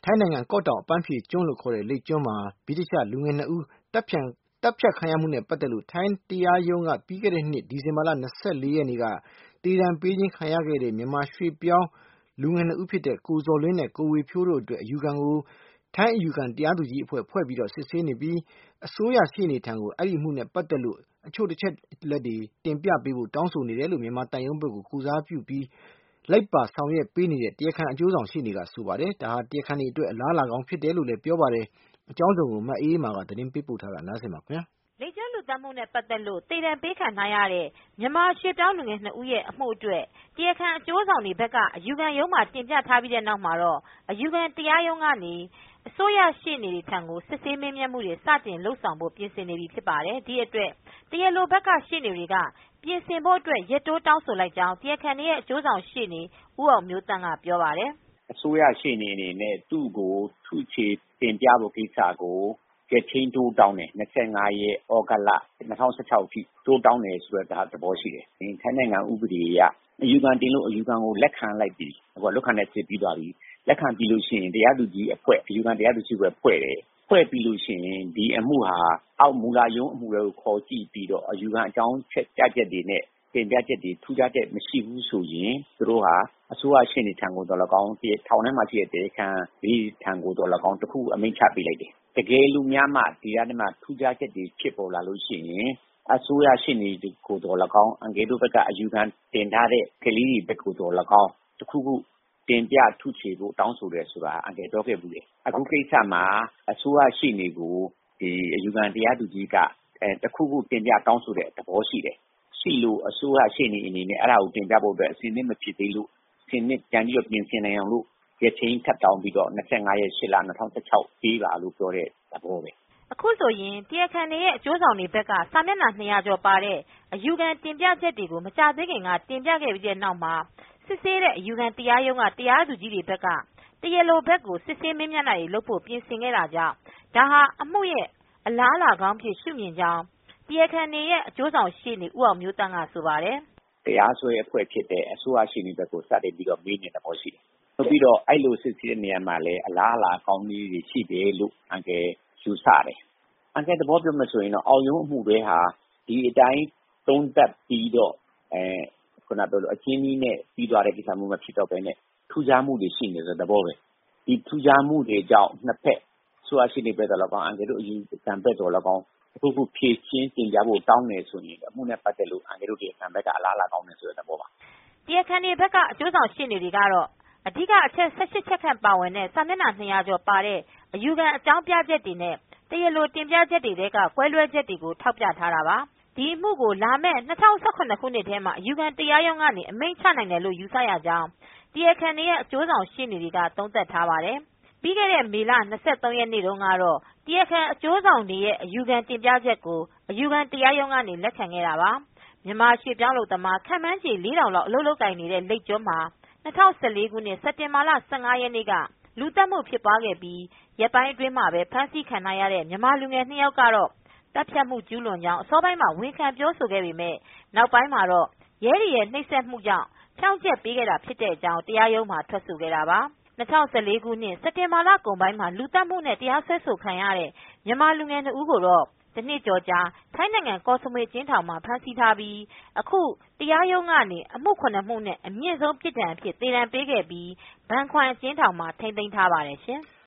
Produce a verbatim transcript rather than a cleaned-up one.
ထိုင်းနိုင်ငံကော့တောင်အပန်းဖြေကျွန်းလို့ခေါ်တဲ့လိပ်ကျွန်းမှာဗြိတိသျှလူငယ်နှစ်ဦးတပ်ဖြတ်တပ်ဖြတ်ခံရမှုနဲ့ပတ်သက်လို့ထိုင်းတရားရုံးကပြီးခဲ့တဲ့နှစ်ဒီဇင်ဘာလ၂၄ရက်နေ့ကသေဒဏ်ပေးခြင်းခံရခဲ့တဲ့မြန်မာရွှေ့ပြောင်းလူငယ်နှစ်ဦးဖြစ်တဲ့ကိုဇော်လင်းနဲ့ကိုဝေဖြိုးတို့အတွက်အယူခံကိုထိုင်းအယူခံတရားသူကြီးအဖွဲ့ဖွဲ့ပြီးစစ်ဆေးနေပြီးအစိုးရရှေ့နေထံကိုအဲဒီအမှုနဲ့ပတ်သက်လို့အချို့တစ်ချက်လက်တွေတင်ပြပေးဖို့တောင်းဆိုနေတယ်လို့မြန်မာတပ်ရုံးဘက်ကိုကိုစားပြုပြီးလိုက်ပါဆောင်ရွက်ပေးနေတဲ့တရားခံအကျိုးဆောင်ရှေ့နေကဆိုပါတယ်ဒါဟာတရားခံတွေအတွက်အလားအလာကောင်းဖြစ်တယ်လို့လည်းပြောပါတယ်အကြောင်းစုံကိုမအေးအေးမာကသတင်းပေးပို့ထားတာနားဆင်ပါခင်ဗျာလိပ်ကျွန်းလူသတ်မှုနဲ့ပတ်သက်လို့သေဒဏ်ပေးခံထားရတဲ့မြန်မာရွှေ့ပြောင်းလူငယ်နှစ်ဦးရဲ့အမှုအတွက်တရားခံအကျိုးဆောင်တွေဘက်ကအယူခံရုံးမှာတင်ပြထားပြီးတဲ့နောက်မှာတော့အယူခံတရားရုံးကနေအစိုးရရှေ့နေတွေထံကိုစစ်ဆေးမေးမြန်းမှုတွေစတင်လုပ်ဆောင်ဖို့ပြင်ဆင်နေပြီဖြစ်ပါတယ်ဒီအတွက်တရားလိုဘက်ကရှေ့နေတွေကပြင်ဆင်ဖို့အတွက်ရက်တိုးတောင်းဆိုလိုက်ကြောင်းတရားခံတွေရဲ့အကျိုးဆောင်ရှေ့နေဦးအောင်မျိုးသန့်ကပြောပါတယ်အစိုးရရှေ့နေအနေနဲ့သူ့ကိုထုချေတင်ပြဖို့ကိစ္စကိုရက်ချင်းတိုးတောင်းတယ်၂၅ရက်ဩဂတ်လ၂၀၁၆အထိတိုးတောင်းတယ်ဆိုတဲ့သဘောရှိတယ်။ထိုင်းနိုင်ငံဥပဒေအရအယူခံတင်လို့အယူခံကိုလက်ခံလိုက်ပြီ။အခုလက်ခံတဲ့စစ်ပြီးသွားပြီ။လက်ခံပြီးလို့ရှိရင်တရားသူကြီးအဖွဲ့အယူခံတရားသူကြီးအဖွဲ့ဖွဲ့တယ်။ဖွဲ့ပြီးလို့ရှိရင်ဒီအမှုဟာအောက်မူလာရုံးအမှုတွေကိုခေါ်ကြည့်ပြီးတော့အယူခံအကြောင်းချက်ပြချက်တွေနဲ့တင်ပြချက်တွေထူးခြားချက်မရှိဘူးဆိုရင်သူတို့ဟာအစိုးရရှေ့နေထံကိုတော့၎င်းထောင်ထဲမှာရှိတဲ့တရားခံဒီထံကိုတော့၎င်းတခုအမိန့်ချပေးလိုက်တယ်တကယ်လို့များမှဒီရတဲ့မှာထူးခြားချက်တွေဖြစ်ပေါ်လာလို့ရှိရင်အစိုးရရှေ့နေကိုတော့၎င်းအန်ကယ်တို့ဘက်ကအယူခံတင်ထားတဲ့ကလေးတွေဘက်ကိုတော့၎င်းတခုခုတင်ပြထုချေဖို့တောင်းဆိုတယ်ဆိုတာအန်ကယ်ပြောခဲ့ဘူးလေအခုကိစ္စမှာအစိုးရရှေ့နေကိုဒီအယူခံတရားသူကြီးကအဲတခုခုတင်ပြတောင်းဆိုတဲ့သဘောရှိတယ်ရှိလို့အစိုးရရှေ့နေအနေနဲ့အဲ့ဒါကိုတင်ပြဖို့အတွက်အစီအစဉ်မဖြစ်သေးလို့အစီအစဉ်ကြံပြီးတော့ပြင်ဆင်နိုင်အောင်လို့ရချင်းထပ်တောင်းပြီးတော့၂၅ရက်၈လ၂၀၁၆ပေးပါလို့ပြောတဲ့သဘောပဲအခုဆိုရင်တရားခံတွေရဲ့အကျိုးဆောင်တွေဘက်ကစာမျက်နှာ၂၀၀ကျော်ပါတဲ့အယူခံတင်ပြချက်တွေကိုမကြသေးခင်ကတင်ပြခဲ့ပြီးတဲ့နောက်မှာစစ်ဆေးတဲ့အယူခံတရားရုံးကတရားသူကြီးတွေဘက်ကတရားလိုဘက်ကိုစစ်ဆေးမေးမြန်းတာတွေလုပ်ဖို့ပြင်ဆင်ခဲ့တာကြောင့်ဒါဟာအမှုရဲ့အလားအလာကောင်းဖြစ်ရှုမြင်ကြောင်းတရားခံတွေရဲ့အကျိုးဆောင်ရှေ့နေဦးအောင်မျိုးသန့်ကဆိုပါတယ်တရားစွဲအဖွဲ့ဖြစ်တဲ့အစိုးရရှေ့နေဘက်ကိုစတင်ပြီးတော့မေးနေတဲ့သဘောရှိတယ်။ပြီးတော့အဲ့လိုစစ်ဆေးတဲ့နေရာမှာလည်းအလားအလာကောင်းကြီးတွေရှိတယ်လို့အန်ကယ်ယူဆတယ်။အန်ကယ်သဘောပြောမှဆိုရင်တော့အောက်ရုံးအမှုတွေဟာဒီအတိုင်းသုံးသပ်ပြီးတော့အဲခုနပြောလို့အချင်းကြီးနဲ့ပြီးသွားတဲ့ကိစ္စမျိုးမဖြစ်တော့ဘဲနဲ့ထူးခြားမှုတွေရှိနေတဲ့သဘောပဲ။ဒီထူးခြားမှုတွေကြောင့်နှစ်ဖက်ဆိုရရှိနေပဲတော့ကောင်းအန်ကယ်တို့အယူခံဘက်တော့ကောင်းအခုခုဖြည့်ချင်းတင်ကြဖို့တောင်းနေဆိုရင်အမှုနဲ့ပတ်သက်လို့အန်ကယ်တို့ဒီခံဘက်ကအလားအလာကောင်းနေဆိုတဲ့သဘောပါ။တရားခံတွေဘက်ကအကျိုးဆောင်ရှေ့နေတွေကတော့အဓိကအချက်၁၈ချက်ခန့်ပါဝင်တဲ့စာမျက်နှာ၂၀၀ကျော်ပါတဲ့အယူခံအကြောင်းပြချက်တွေနဲ့တရားလိုတင်ပြချက်တွေထဲကကွဲလွဲချက်တွေကိုထောက်ပြထားတာပါ။ဒီအမှုကိုလာမယ့်၂၀၁၇ခုနှစ်ထဲမှာအယူခံတရားရုံးကနေအမိန့်ချနိုင်တယ်လို့ယူဆရကြောင်းတရားခံတွေရဲ့အကျိုးဆောင်ရှေ့နေတွေကသုံးသပ်ထားပါတယ်။ပြီးခဲ့တဲ့မေလ၂၃ရက်နေ့တုန်းကတော့တရားခံအကျိုးဆောင်တွေရဲ့အယူခံတင်ပြချက်ကိုအယူခံတရားရုံးကနေလက်ခံခဲ့တာပါ။မြန်မာရွှေ့ပြောင်းလုပ်သမားခန့်မှန်းခြေလေးထောင်လောက်အလုပ်လုပ်ကိုင်နေတဲ့လိပ်ကျွန်းမှာ၂၀၁၄ခုနှစ်စက်တင်ဘာလ၁၅ရက်နေ့ကလူသတ်မှုဖြစ်ပွားခဲ့ပြီးရက်ပိုင်းအတွင်းမှာပဲဖမ်းဆီးခံထားရတဲ့မြန်မာလူငယ်နှစ်ယောက်ကတော့တပ်ဖြတ်မှုကျူးလွန်ကြောင်းအစောပိုင်းမှာဝန်ခံပြောဆိုခဲ့ပေမဲ့နောက်ပိုင်းမှာတော့ရဲတွေရဲ့နှိပ်စက်မှုကြောင့်ဖြောင့်ချက်ပေးခဲ့တာဖြစ်တဲ့အကြောင်းတရားရုံးမှာထွက်ဆိုခဲ့တာပါ၂၀၁၄ခုနှစ်စက်တင်ဘာလကုန်ပိုင်းမှာလူသတ်မှုနဲ့တရားစွဲဆိုခံရတဲ့မြန်မာလူငယ်နှစ်ဦးကိုတော့တနှစ်ကျော်ကြာထိုင်းနိုင်ငံကော့စမွေအကျဉ်းထောင်မှာဖမ်းဆီးထားပြီးအခုတရားရုံးကနေအမှု၇မှုနဲ့အမြင့်ဆုံးပြစ်ဒဏ်အဖြစ်သေဒဏ်ပေးခဲ့ပြီးဘန်ခွမ်အကျဉ်းထောင်မှာထိန်းသိမ်းထားပါတယ်ရှင်။